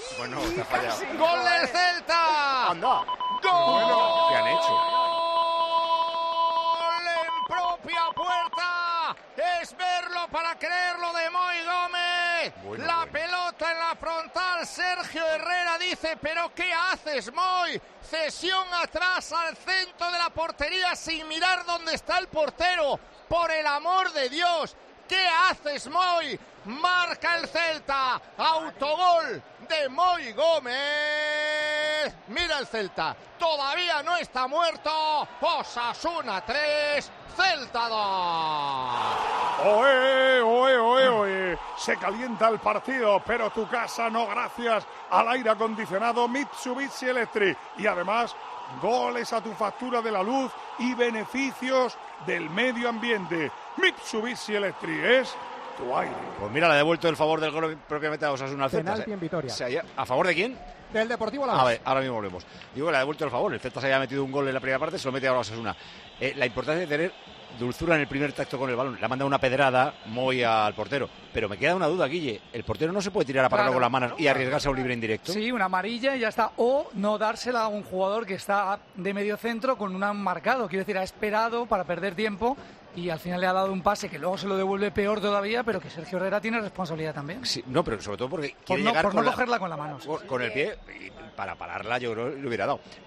Bueno, te ha fallado. ¡Gol del Celta! ¡Anda! ¡Gol! Bueno, ¿qué han hecho? ¡Gol en propia puerta! Es verlo para creerlo de Moi Gómez. La pelota en la frontal. Sergio Herrera dice, ¿pero qué haces, Moi? Cesión atrás al centro de la portería sin mirar dónde está el portero. Por el amor de Dios, ¿qué haces, Moi? Marca el Celta. Autogol de Moi Gómez. Mira el Celta. Todavía no está muerto. Osasuna 3, Celta 2. ¡Oe, oe, oe, oe! Se calienta el partido, pero tu casa no gracias al aire acondicionado Mitsubishi Electric. Y además, goles a tu factura de la luz y beneficios del medio ambiente. Mitsubishi Electric es tu aire. Pues mira, le ha devuelto el favor del gol propiamente a Osasuna al Celta. Penalti en Vitoria. ¿A favor de quién? Del Deportivo Alavés. A ver, ahora mismo volvemos. Digo que le ha devuelto el favor. El Celta se había metido un gol en la primera parte, se lo mete ahora a Osasuna. La importancia de tener dulzura en el primer tacto con el balón. Le ha mandado una pedrada muy al portero. Pero me queda una duda, Guille. ¿El portero no se puede tirar a pararlo con las manos y arriesgarse a un libre indirecto? Sí, una amarilla y ya está. O no dársela a un jugador que está de medio centro con un marcado. Quiero decir, ha esperado para perder tiempo y al final le ha dado un pase que luego se lo devuelve peor todavía, pero que Sergio Herrera tiene responsabilidad también. Sí, no, pero sobre todo porque Por quiere no, llegar por no cogerla con la mano. con el pie, y para pararla yo creo que le hubiera dado.